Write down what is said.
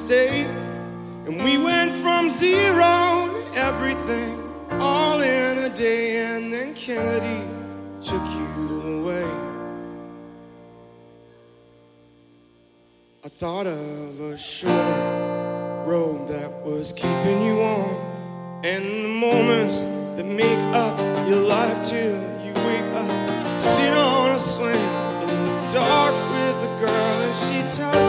stay. And we went from zero to everything, all in a day. And then Kennedy took you away. I thought of a short road that was keeping you warm, and the moments that make up your life till you wake up. Sit on a swing in the dark with a girl, and she tells